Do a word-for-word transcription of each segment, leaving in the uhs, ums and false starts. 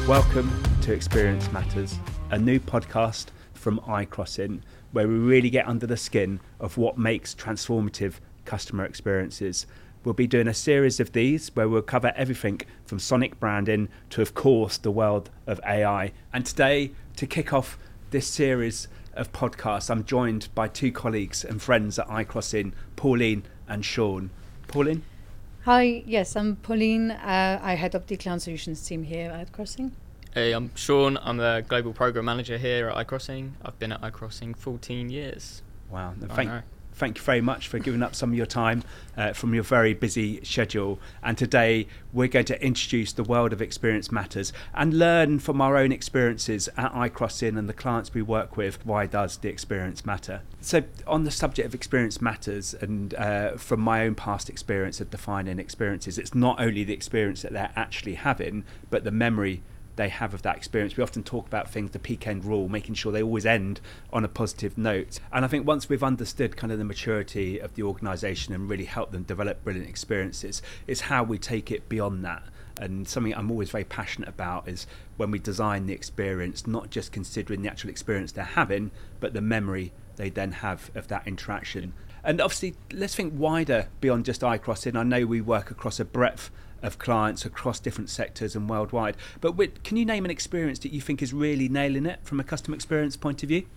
Welcome to Experience Matters, a new podcast from iCrossing, where we really get under the skin of what makes transformative customer experiences. We'll be doing a series of these where we'll cover everything from sonic branding to, of course, the world of A I. And today, to kick off this series of podcasts, I'm joined by two colleagues and friends at iCrossing, Pauline and Sean. Pauline? Hi, yes, I'm Pauline. Uh, I head up the Cloud Solutions team here at iCrossing. Hey, I'm Sean. I'm the Global Program Manager here at iCrossing. I've been at iCrossing fourteen years. Wow. Thank, thank you very much for giving up some of your time uh, from your very busy schedule. And today we're going to introduce the world of Experience Matters and learn from our own experiences at iCrossing and the clients we work with. Why does the experience matter? So on the subject of Experience Matters, and uh, from my own past experience of defining experiences, it's not only the experience that they're actually having, but the memory they have of that experience. We often talk about things, the peak end rule, making sure they always end on a positive note. And I think once we've understood kind of the maturity of the organisation and really helped them develop brilliant experiences, it's how we take it beyond that. And something I'm always very passionate about is when we design the experience, not just considering the actual experience they're having, but the memory they then have of that interaction. And obviously, let's think wider beyond just iCrossing. I know we work across a breadth of clients across different sectors and worldwide. But Whit, can you name an experience that you think is really nailing it from a customer experience point of view?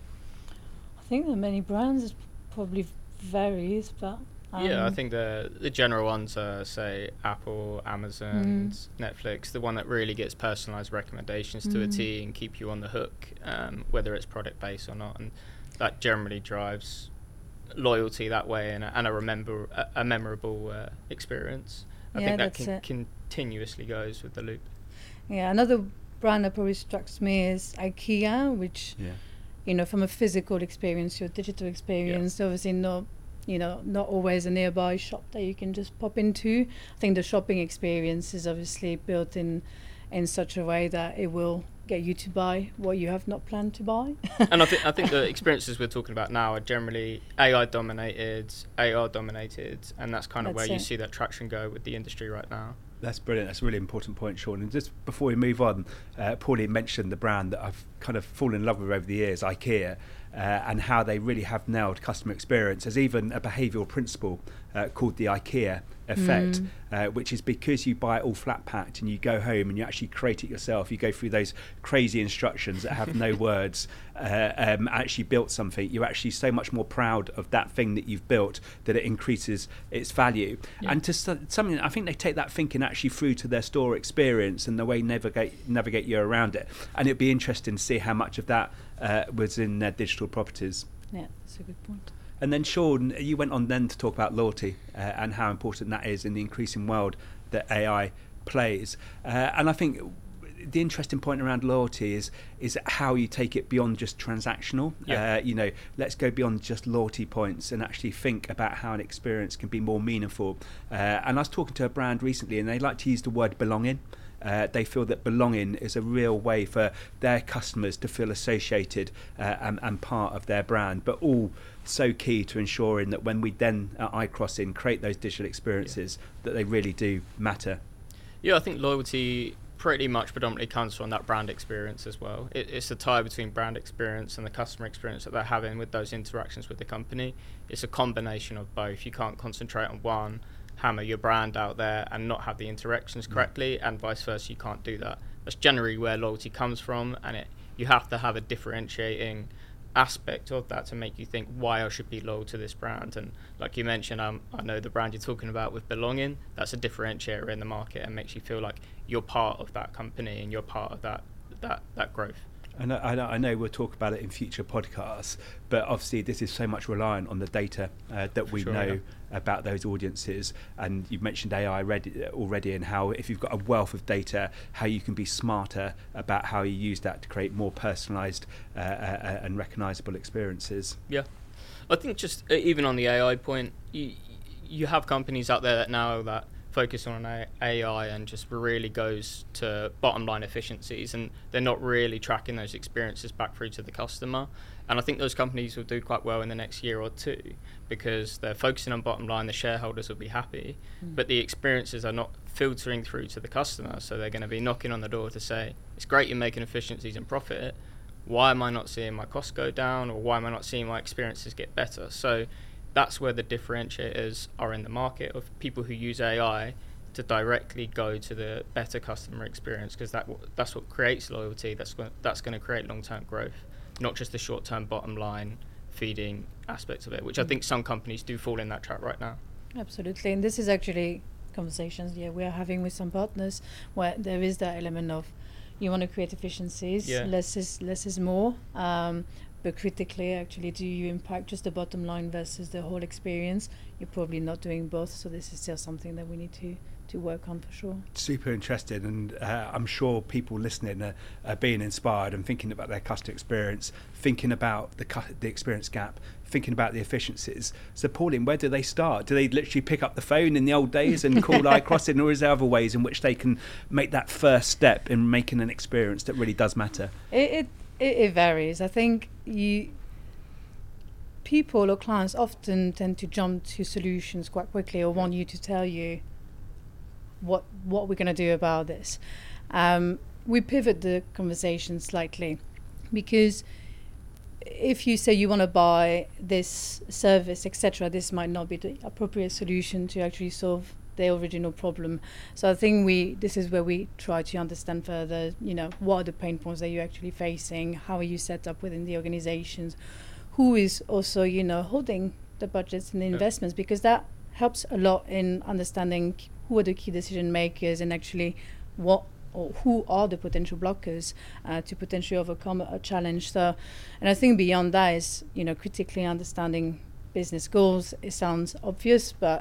I think there are many brands. It probably varies, but um, yeah, I think the the general ones are, say, Apple, Amazon, mm. Netflix. The one that really gets personalised recommendations mm. to a T and keep you on the hook, um, whether it's product based or not, and that generally drives loyalty that way and a, and a remember a, a memorable uh, experience. I yeah, think that con- it. continuously goes with the loop. Yeah, another brand that probably strikes me is IKEA, which, yeah. you know, from a physical experience to a digital experience, yeah. obviously not, you know, not always a nearby shop that you can just pop into. I think the shopping experience is obviously built in in such a way that it will get you to buy what you have not planned to buy. And I think I think the experiences we're talking about now are generally A I dominated, A R dominated, and that's kind of that's where it. You see that traction go with the industry right now. That's brilliant. That's a really important point, Sean. And just before we move on, uh, Pauline mentioned the brand that I've kind of fallen in love with over the years, IKEA, uh, and how they really have nailed customer experience. There's even a behavioural principle uh, called the IKEA effect, mm. uh, which is because you buy it all flat packed and you go home and you actually create it yourself. You go through those crazy instructions that have no words, uh, um, actually built something. You're actually so much more proud of that thing that you've built that it increases its value. Yeah. And to something, I think they take that thinking actually through to their store experience and the way navigate navigate you around it. And it'd be interesting to see how much of that uh, was in their digital properties. Yeah, that's a good point. And then, Sean, you went on then to talk about loyalty uh, and how important that is in the increasing world that A I plays. Uh, and I think the interesting point around loyalty is is how you take it beyond just transactional. Yeah. Uh, you know, let's go beyond just loyalty points and actually think about how an experience can be more meaningful. Uh, and I was talking to a brand recently, and they like to use the word belonging. Uh, they feel that belonging is a real way for their customers to feel associated uh, and, and part of their brand, but all so key to ensuring that when we then at iCrossing create those digital experiences, yeah. that they really do matter. Yeah, I think loyalty pretty much predominantly comes from that brand experience as well. It, it's the tie between brand experience and the customer experience that they're having with those interactions with the company. It's a combination of both. You can't concentrate on one, hammer your brand out there and not have the interactions correctly, and vice versa. You can't do that. That's generally where loyalty comes from, and it you have to have a differentiating aspect of that to make you think why I should be loyal to this brand. And like you mentioned, um, I know the brand you're talking about with belonging, that's a differentiator in the market and makes you feel like you're part of that company and you're part of that that that growth. I know, I know, I know we'll talk about it in future podcasts, but obviously this is so much reliant on the data uh, that we sure, know yeah. about those audiences. And you've mentioned A I already, already and how if you've got a wealth of data, how you can be smarter about how you use that to create more personalised uh, uh, and recognisable experiences. Yeah, I think just uh, even on the A I point, you, you have companies out there that now that focus on A I and just really goes to bottom line efficiencies, and they're not really tracking those experiences back through to the customer. And I think those companies will do quite well in the next year or two because they're focusing on bottom line, the shareholders will be happy, mm. but the experiences are not filtering through to the customer. So they're going to be knocking on the door to say, it's great you're making efficiencies and profit. Why am I not seeing my costs go down, or why am I not seeing my experiences get better? So that's where the differentiators are in the market of people who use A I to directly go to the better customer experience, because that that's what creates loyalty. That's what, that's going to create long-term growth, not just the short-term bottom line feeding aspects of it, which I think some companies do fall in that trap right now. Absolutely, and this is actually conversations yeah we are having with some partners where there is that element of you want to create efficiencies, yeah. less is less is more, um, but critically actually do you impact just the bottom line versus the whole experience? You're probably not doing both, so this is still something that we need to to work on for sure. Super interesting, and uh, I'm sure people listening are, are being inspired and thinking about their customer experience, thinking about the cu- the experience gap, thinking about the efficiencies. So Pauline, where do they start? Do they literally pick up the phone in the old days and call iCrossing, or is there other ways in which they can make that first step in making an experience that really does matter? It it, it, it varies. I think you people or clients often tend to jump to solutions quite quickly, or want you to tell you what what we're going to do about this. Um, we pivot the conversation slightly, because if you say you want to buy this service, et cetera, this might not be the appropriate solution to actually solve the original problem. So I think we this is where we try to understand further, you know, what are the pain points that you're actually facing, how are you set up within the organizations, who is also, you know, holding the budgets and the investments, because that helps a lot in understanding who are the key decision makers and actually what or who are the potential blockers uh, to potentially overcome a challenge. So, and I think beyond that is, you know, critically understanding business goals. It sounds obvious, but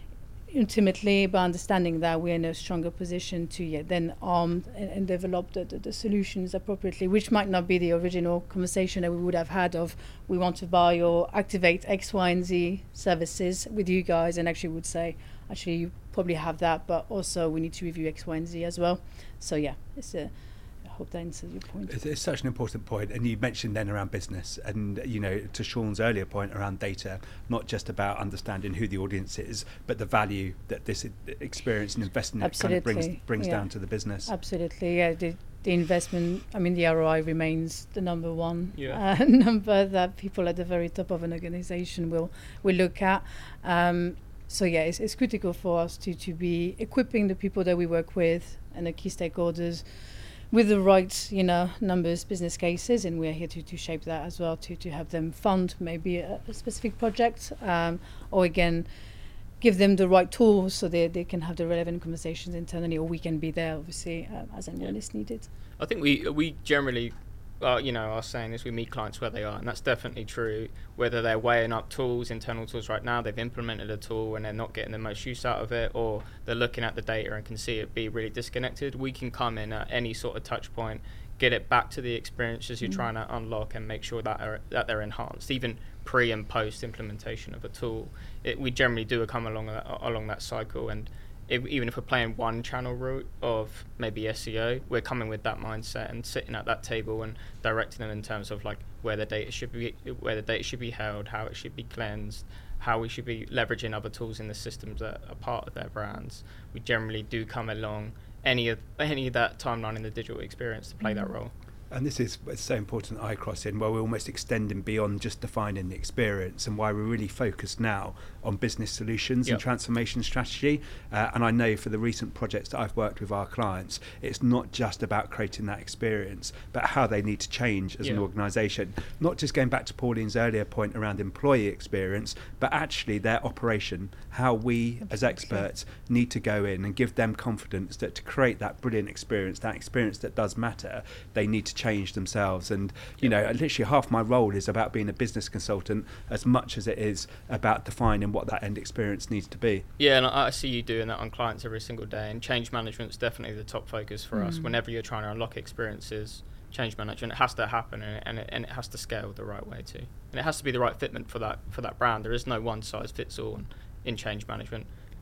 ultimately by understanding that, we're in a stronger position to yeah, then arm and, and develop the, the, the solutions appropriately, which might not be the original conversation that we would have had of we want to buy or activate X, Y, and Z services with you guys, and actually would say, actually you probably have that, but also we need to review X, Y, and Z as well. So yeah, it's a I hope that answers your point. It's, it's such an important point, and you mentioned then around business, and you know, to Sean's earlier point around data, not just about understanding who the audience is, but the value that this experience and investing in it kind of brings brings yeah. down to the business. Absolutely, yeah. The, the investment, I mean, the R O I remains the number one yeah. uh, number that people at the very top of an organization will will look at. Um, so yeah, it's, it's critical for us to to be equipping the people that we work with and the key stakeholders with the right, you know, numbers, business cases, and we're here to, to shape that as well, to, to have them fund maybe a, a specific project, um, or again, give them the right tools so they, they can have the relevant conversations internally, or we can be there, obviously, um, as and when it's needed. I think we we generally, uh, you know, are saying is we meet clients where they are, and that's definitely true. Whether they're weighing up tools, internal tools right now, they've implemented a tool and they're not getting the most use out of it, or they're looking at the data and can see it be really disconnected, we can come in at any sort of touch point, get it back to the experiences you're mm. trying to unlock, and make sure that are, that they're enhanced, even pre and post implementation of a tool. It, we generally do come along that, along that cycle, and If, even if we're playing one channel route of maybe S E O, we're coming with that mindset and sitting at that table and directing them in terms of like where the data should be, where the data should be held, how it should be cleansed, how we should be leveraging other tools in the systems that are part of their brands. We generally do come along any of any of that timeline in the digital experience to play mm. that role. And this is it's so important at iCrossing, where we're almost extending beyond just defining the experience, and why we're really focused now on business solutions yep. and transformation strategy. Uh, and I know for the recent projects that I've worked with our clients, it's not just about creating that experience, but how they need to change as yep. an organisation. Not just going back to Pauline's earlier point around employee experience, but actually their operation, how we Absolutely. As experts need to go in and give them confidence that to create that brilliant experience, that experience that does matter, they need to change themselves. And you know, literally half my role is about being a business consultant as much as it is about defining what that end experience needs to be. Yeah, and I see you doing that on clients every single day, and change management is definitely the top focus for mm. us. Whenever you're trying to unlock experiences, change management, it has to happen, and it, and, it, and it has to scale the right way too, and it has to be the right fitment for that for that brand. There is no one size fits all in change management.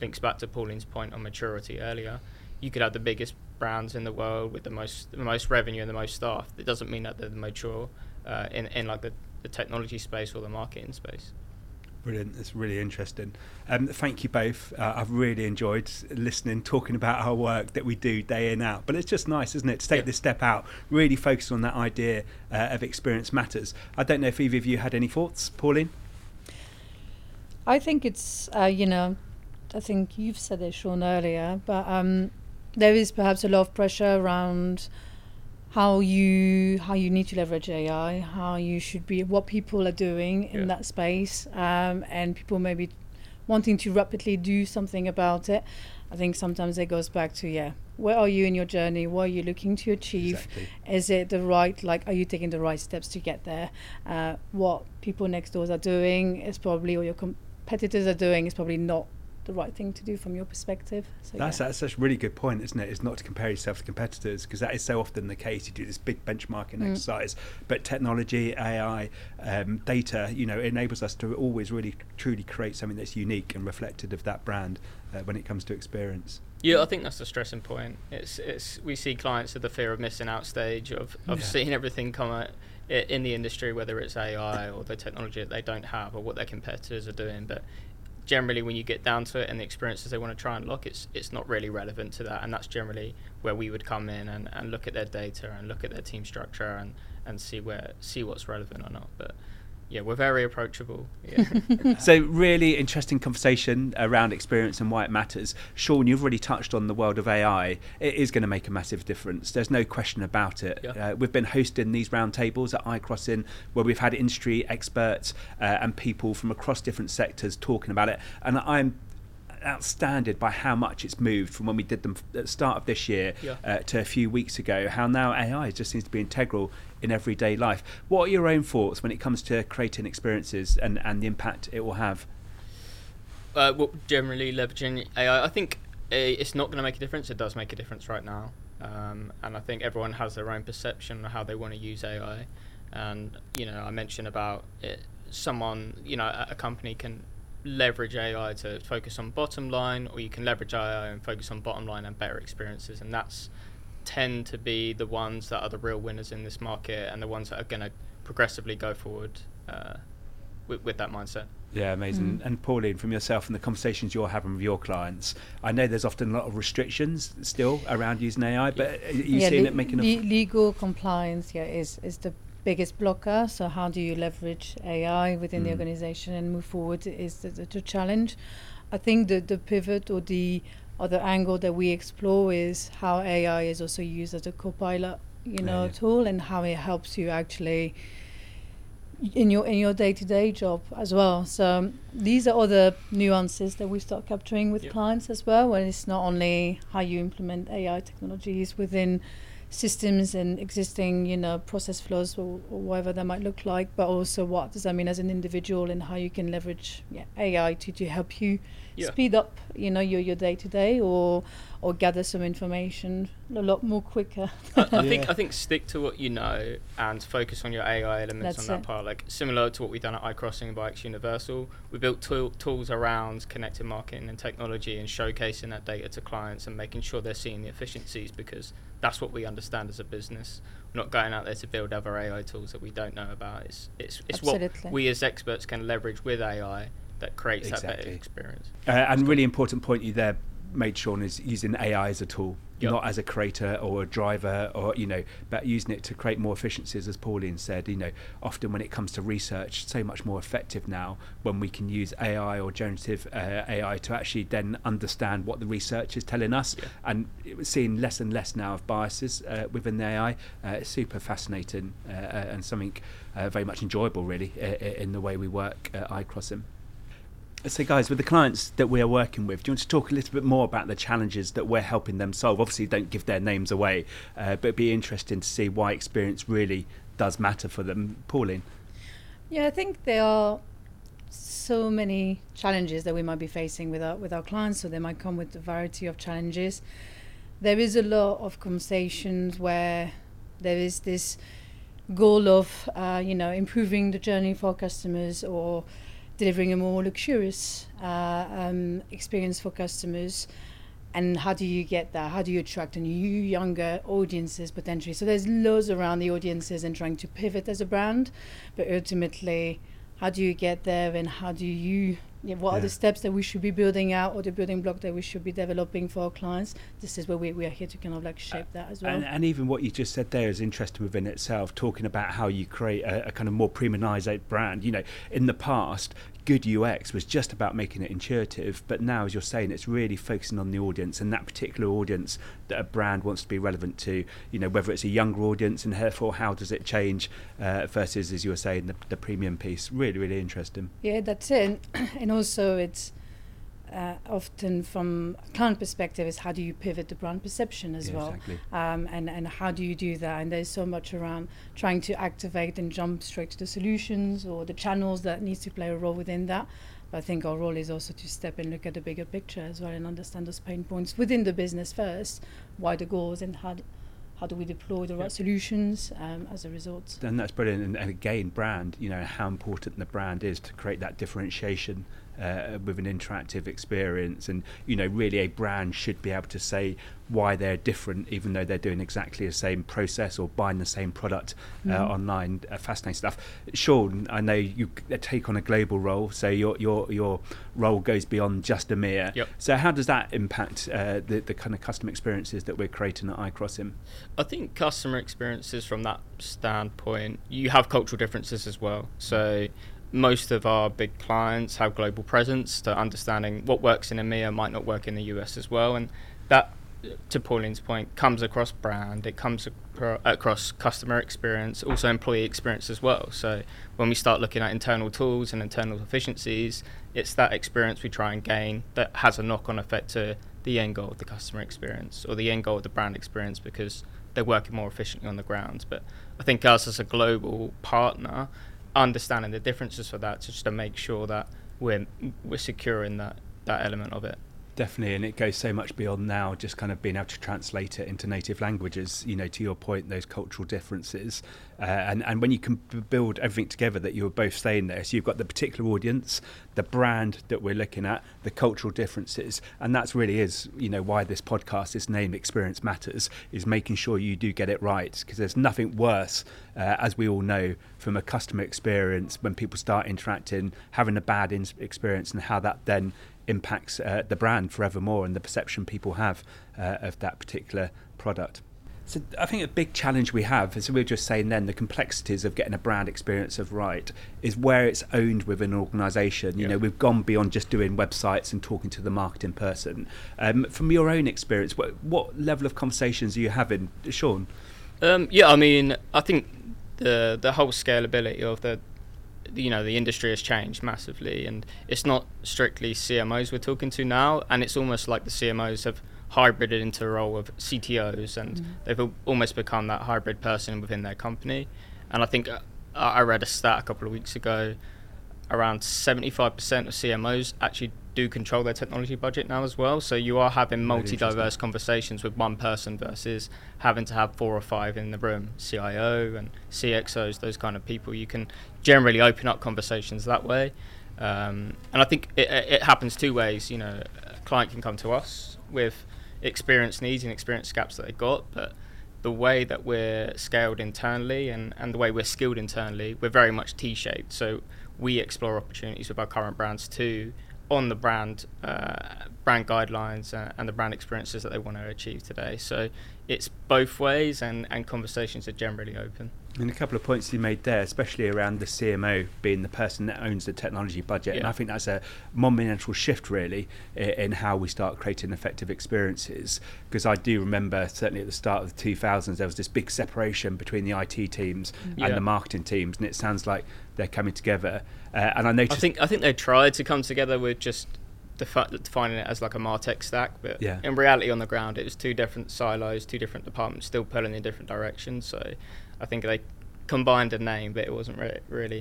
links back to Pauline's point on maturity earlier. You could have the biggest brands in the world with the most the most revenue and the most staff. It doesn't mean that they're mature uh, in in like the, the technology space or the marketing space. Brilliant. It's really interesting. Um, thank you both. Uh, I've really enjoyed listening, talking about our work that we do day in, out. But it's just nice, isn't it, to take yeah. this step out, really focus on that idea uh, of experience matters. I don't know if either of you had any thoughts. Pauline? I think it's, uh, you know, I think you've said it, Sean, earlier, but um, there is perhaps a lot of pressure around how you how you need to leverage A I, how you should be, what people are doing in yeah. that space, um, and people maybe wanting to rapidly do something about it. I think sometimes it goes back to, yeah, where are you in your journey? What are you looking to achieve? Exactly. Is it the right, like, are you taking the right steps to get there? Uh, what people next doors are doing is probably, or your competitors are doing is probably not the right thing to do from your perspective. So that's yeah. that's such a really good point, isn't it? Is not to compare yourself to competitors, because that is so often the case. You do this big benchmarking mm. exercise, but technology, A I, um, data, you know, enables us to always really truly create something that's unique and reflected of that brand uh, when it comes to experience. Yeah, I think that's the stressing point. It's it's we see clients at the fear of missing out stage of of yeah. seeing everything come out in the industry, whether it's A I or the technology that they don't have or what their competitors are doing, but generally when you get down to it and the experiences they want to try and lock, it's it's not really relevant to that, and that's generally where we would come in and, and look at their data and look at their team structure and, and see where see what's relevant or not. But yeah, we're very approachable. Yeah. So really interesting conversation around experience and why it matters. Sean, you've already touched on the world of A I. It is going to make a massive difference. There's no question about it. Yeah. Uh, we've been hosting these roundtables at iCrossing where we've had industry experts uh, and people from across different sectors talking about it. And I'm outstanded by how much it's moved from when we did them at the start of this year yeah. uh, to a few weeks ago, how now A I just seems to be integral in everyday life. What are your own thoughts when it comes to creating experiences and, and the impact it will have? Uh, well, generally leveraging A I, I think it's not going to make a difference. It does make a difference right now. Um, and I think everyone has their own perception of how they want to use A I. And, you know, I mentioned about it, someone, you know, a company can leverage A I to focus on bottom line, or you can leverage A I and focus on bottom line and better experiences, and that's tend to be the ones that are the real winners in this market and the ones that are going to progressively go forward uh, with, with that mindset. Yeah, amazing. Mm. And Pauline, from yourself and the conversations you're having with your clients, I know there's often a lot of restrictions still around using A I, but are you yeah, seeing le- it making a... Le- legal compliance yeah, is, is the biggest blocker. So how do you leverage A I within mm. the organization and move forward is the, the, the challenge. I think the, the pivot or the other angle that we explore is how A I is also used as a co-pilot, you know, yeah. tool, and how it helps you actually in your in your day-to-day job as well. So um, these are other nuances that we start capturing with yep. clients as well, where it's not only how you implement A I technologies within systems and existing, you know, process flows or, or whatever that might look like, but also what does that mean as an individual and how you can leverage yeah, A I to, to help you yeah. speed up, you know, your your day to day or or gather some information a lot more quicker. I, I yeah. think I think stick to what you know and focus on your A I elements That's on that it. part. Like similar to what we've done at iCrossing and by X Universal, we built tool, tools around connected marketing and technology and showcasing that data to clients and making sure they're seeing the efficiencies, because that's what we understand as a business. We're not going out there to build other A I tools that we don't know about. It's it's it's what we as experts can leverage with A I that creates exactly. that better experience. Uh, and really important point you there made, Sean, is using A I as a tool, yep. not as a creator or a driver, or you know, but using it to create more efficiencies, as Pauline said. You know, often when it comes to research, so much more effective now when we can use A I or generative uh, A I to actually then understand what the research is telling us, yeah. and we're seeing less and less now of biases uh, within the A I. Uh, it's super fascinating uh, and something uh, very much enjoyable, really, uh, in the way we work at iCrossing. So guys, with the clients that we are working with, do you want to talk a little bit more about the challenges that we're helping them solve? Obviously, don't give their names away, uh, but it'd be interesting to see why experience really does matter for them. Pauline? Yeah, I think there are so many challenges that we might be facing with our, with our clients, so they might come with a variety of challenges. There is a lot of conversations where there is this goal of, uh, you know, improving the journey for customers, or delivering a more luxurious uh, um, experience for customers. And how do you get that? How do you attract a new, younger audiences potentially? So there's loads around the audiences and trying to pivot as a brand, but ultimately, how do you get there, and how do you, yeah, what yeah. are the steps that we should be building out, or the building block that we should be developing for our clients? This is where we, we are here to kind of like shape uh, that as well. And, and even what you just said there is interesting within itself, talking about how you create a, a kind of more premiumized brand. You know, in the past, good U X was just about making it intuitive, but now, as you're saying, it's really focusing on the audience and that particular audience that a brand wants to be relevant to. You know, whether it's a younger audience, and therefore how does it change uh, versus, as you were saying, the, the premium piece. Really, really interesting. Yeah, that's it. And also, it's uh, often from a client perspective is how do you pivot the brand perception as yeah, well, exactly. um, and and how do you do that? And there's so much around trying to activate and jump straight to the solutions or the channels that needs to play a role within that. But I think our role is also to step and look at the bigger picture as well and understand those pain points within the business first, why the goals, and how. How do we deploy the right yep. solutions um, as a result? And that's brilliant. And, and again, brand, you know, how important the brand is to create that differentiation uh, with an interactive experience. And, you know, really a brand should be able to say why they're different, even though they're doing exactly the same process or buying the same product uh, mm. online. Uh, fascinating stuff. Sean, I know you take on a global role, so your your your role goes beyond just EMEA. Yep. So how does that impact uh, the, the kind of customer experiences that we're creating at iCrossing? I think customer experiences from that standpoint, you have cultural differences as well. So most of our big clients have global presence, so understanding what works in EMEA might not work in the U S as well. And that, to Pauline's point, comes across brand, it comes acro- across customer experience, also employee experience as well. So when we start looking at internal tools and internal efficiencies, it's that experience we try and gain that has a knock-on effect to the end goal of the customer experience or the end goal of the brand experience, because they're working more efficiently on the ground. But I think us as a global partner, understanding the differences for that, just to make sure that we're we're securing that, that element of it. Definitely, and it goes so much beyond now just kind of being able to translate it into native languages, you know, to your point, those cultural differences. Uh, and, and when you can b- build everything together that you were both saying there, so you've got the particular audience, the brand that we're looking at, the cultural differences, and that's really is, you know, why this podcast is named Experience Matters, is making sure you do get it right, because there's nothing worse, uh, as we all know, from a customer experience when people start interacting, having a bad in- experience and how that then impacts uh, the brand forevermore and the perception people have uh, of that particular product. So I think a big challenge we have, as we were just saying then, the complexities of getting a brand experience of right is where it's owned within an organisation. You yeah. know, we've gone beyond just doing websites and talking to the marketing person. Um, from your own experience, what, what level of conversations are you having, Sean? Um, yeah, I mean, I think the the whole scalability of the you know the industry has changed massively, and it's not strictly C M Os we're talking to now, and it's almost like the C M Os have hybrided into a role of C T Os, and mm. they've al- almost become that hybrid person within their company. And I think uh, I read a stat a couple of weeks ago, around seventy-five percent of C M Os actually do control their technology budget now as well. So you are having multi-diverse conversations with one person versus having to have four or five in the room, C I O and C X Os, those kind of people. You can generally open up conversations that way. Um, and I think it, it happens two ways. You know, a client can come to us with experience needs and experience gaps that they've got, but the way that we're scaled internally and, and the way we're skilled internally, we're very much T-shaped. So we explore opportunities with our current brands too, on the brand uh, brand guidelines uh, and the brand experiences that they want to achieve today. So it's both ways, and, and conversations are generally open. And a couple of points you made there, especially around the C M O being the person that owns the technology budget. Yeah. And I think that's a monumental shift, really, in, in how we start creating effective experiences. Because I do remember, certainly at the start of the two thousands, there was this big separation between the I T teams yeah. and the marketing teams. And it sounds like they're coming together. Uh, and I noticed... I think, I think they tried to come together with just defi- defining it as like a MarTech stack. But yeah. in reality, on the ground, it was two different silos, two different departments still pulling in different directions. So I think they combined a name, but it wasn't re- really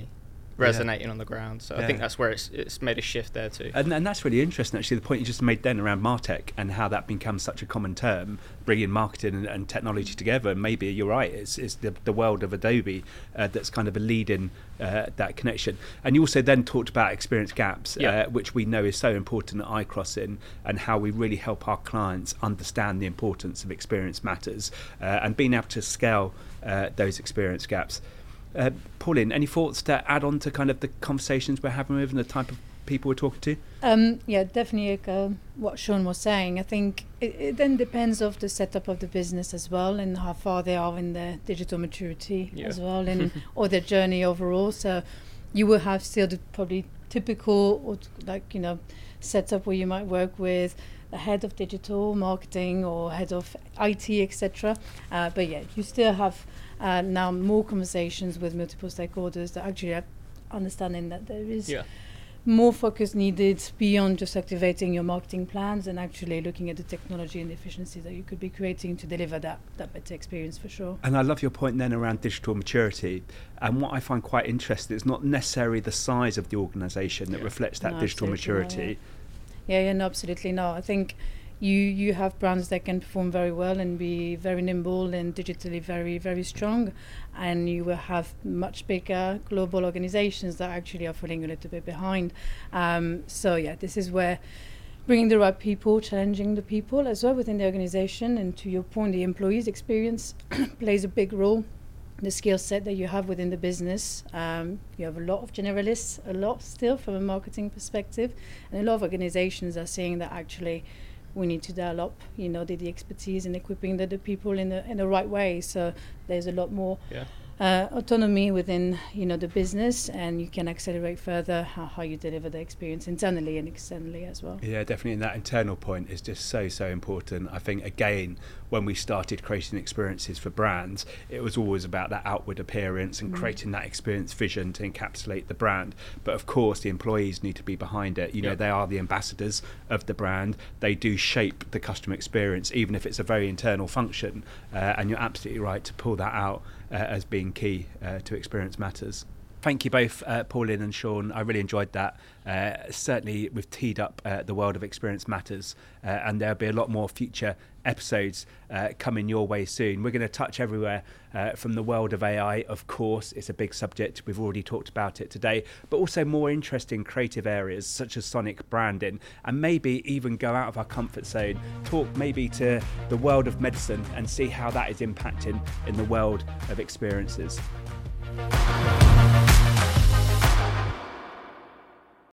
resonating yeah. on the ground. So yeah. I think that's where it's it's made a shift there too. And, and that's really interesting, actually, the point you just made then around MarTech and how that becomes such a common term, bringing marketing and, and technology together. And maybe you're right, it's, it's the, the world of Adobe uh, that's kind of a lead in uh, that connection. And you also then talked about experience gaps, yeah. uh, which we know is so important at iCrossing, and how we really help our clients understand the importance of experience matters uh, and being able to scale uh, those experience gaps. Uh, Pauline, any thoughts to add on to kind of the conversations we're having with and the type of people we're talking to? Um, yeah, definitely uh, what Sean was saying. I think it, it then depends of the setup of the business as well, and how far they are in their digital maturity yeah. as well, and or their journey overall. So you will have still the probably typical, or like, you know, setup where you might work with the head of digital marketing or head of I T, et cetera. Uh, but yeah, you still have uh, now more conversations with multiple stakeholders that actually are understanding that there is yeah. more focus needed beyond just activating your marketing plans, and actually looking at the technology and the efficiency that you could be creating to deliver that, that better experience for sure. And I love your point then around digital maturity. And what I find quite interesting is not necessarily the size of the organisation that yeah. reflects that no, digital maturity. Not, yeah. Yeah, yeah, no, absolutely no. I think you you have brands that can perform very well and be very nimble and digitally very, very strong, and you will have much bigger global organizations that actually are falling a little bit behind. Um, so yeah, this is where bringing the right people, challenging the people as well within the organization, and to your point, the employees' experience plays a big role. The skill set that you have within the business. Um, you have a lot of generalists, a lot still from a marketing perspective, and a lot of organizations are saying that actually we need to develop, you know, the, the expertise and equipping the, the people in the in the right way. So there's a lot more yeah. uh, autonomy within, you know, the business, and you can accelerate further how, how you deliver the experience internally and externally as well. Yeah, definitely. And that internal point is just so, so important. I think, again, when we started creating experiences for brands, it was always about that outward appearance and mm. creating that experience vision to encapsulate the brand. But of course, the employees need to be behind it. You know, yep. they are the ambassadors of the brand. They do shape the customer experience, even if it's a very internal function. Uh, and you're absolutely right to pull that out uh, as being key uh, to Experience Matters. Thank you both, uh, Pauline and Sean. I really enjoyed that. Uh, certainly, we've teed up uh, the world of Experience Matters, uh, and there'll be a lot more future episodes uh, coming your way soon. We're going to touch everywhere uh, from the world of A I, of course. It's a big subject. We've already talked about it today, but also more interesting creative areas such as sonic branding, and maybe even go out of our comfort zone, talk maybe to the world of medicine and see how that is impacting in the world of experiences.